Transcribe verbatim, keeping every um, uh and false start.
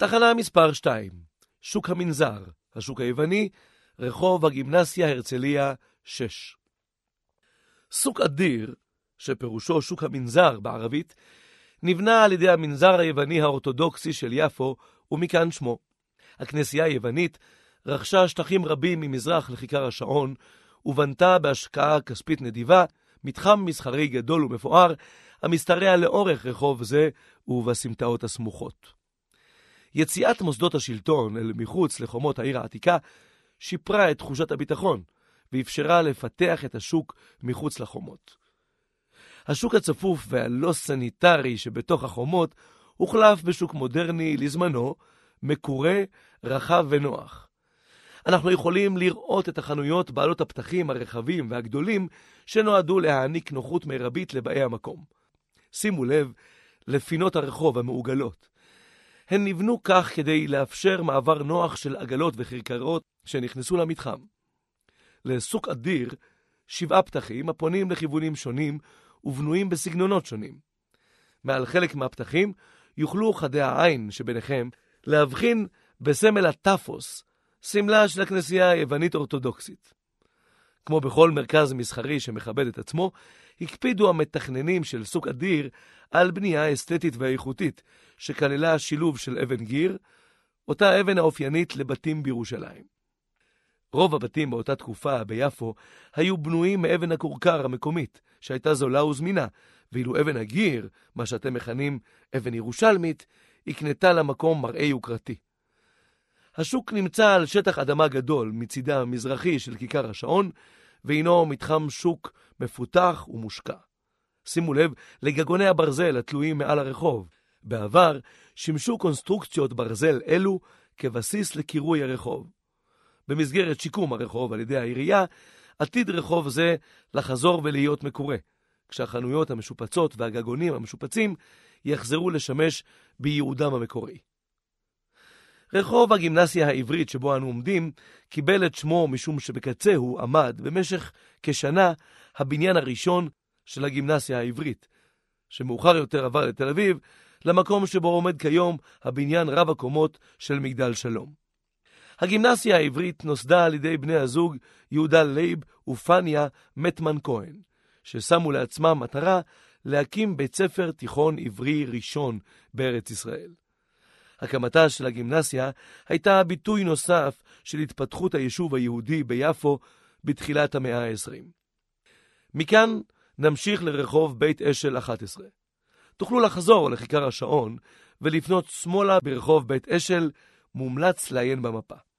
תחנה מספר שתיים, שוק המנזר, השוק היווני, רחוב הגימנסיה הרצליה שש. סוק אדיר, שפירושו שוק המנזר בערבית, נבנה על ידי המנזר היווני האורתודוקסי של יפו, ומכאן שמו. הכנסייה היוונית רכשה שטחים רבים ממזרח לכיכר השעון, ובנתה בהשקעה כספית נדיבה מתחם מסחרי גדול ומפואר, המשתרע לאורך רחוב זה ובסמטאות הסמוכות. יציאת מוסדות השלטון אל מחוץ לחומות העיר העתיקה שיפרה את תחושת הביטחון, ואפשרה לפתח את השוק מחוץ לחומות. השוק הצפוף והלא סניטרי שבתוך החומות הוחלף בשוק מודרני לזמנו, מקורה, רחב ונוח. אנחנו יכולים לראות את החנויות בעלות הפתחים הרחבים והגדולים שנועדו להעניק נוחות מרבית לבאי המקום. שימו לב לפינות הרחוב המעוגלות. הן נבנו כך כדי לאפשר מעבר נוח של עגלות וחרקרות שנכנסו למתחם. לסוק אדיר שבעה פתחים הפונים לכיוונים שונים ובנויים בסגנונות שונים. מעל חלק מהפתחים יוכלו חדי העין שביניכם להבחין בסמל הטפוס, סמלה של הכנסייה היוונית אורתודוקסית. כמו בכל מרכז מסחרי שמכבד את עצמו, הקפידו המתכננים של סוק אדיר על בנייה אסתטית ואיכותית, שכללה שילוב של אבן גיר, אותה אבן האופיינית לבתים בירושלים. רוב הבתים באותה תקופה ביפו היו בנויים מאבן הכורכר המקומית, שהייתה זולה וזמינה, ואילו אבן הגיר, מה שאתם מכנים אבן ירושלמית, הקנתה למקום מראה יוקרתי. השוק נמצא על שטח אדמה גדול מצידה המזרחי של כיכר השעון, והינו מתחם שוק מפותח ומושקע. שימו לב לגגוני הברזל התלויים מעל הרחוב. בעבר שימשו קונסטרוקציות ברזל אלו כבסיס לקירוי הרחוב. במסגרת שיקום הרחוב על ידי העירייה, עתיד רחוב זה לחזור ולהיות מקורה, כשהחנויות המשופצות והגגונים המשופצים יחזרו לשמש בייעודם המקורי. רחוב הגימנסיה העברית שבו אנו עומדים קיבל את שמו משום שבקצהו עמד במשך כשנה הבניין הראשון של הגימנסיה העברית, שמאוחר יותר עבר לתל אביב, למקום שבו עומד כיום הבניין רב הקומות של מגדל שלום. הגימנסיה העברית נוסדה על ידי בני הזוג יהודה לייב ופניה מטמן כהן, ששמו לעצמם מטרה להקים בית ספר תיכון עברי ראשון בארץ ישראל. הקמתה של הגימנסיה הייתה ביטוי נוסף של התפתחות היישוב היהודי ביפו בתחילת המאה ה-עשרים. מכאן נמשיך לרחוב בית אשל אחת עשרה. תוכלו לחזור לכיכר השעון ולפנות שמאלה ברחוב בית אשל, מומלץ לעיין במפה.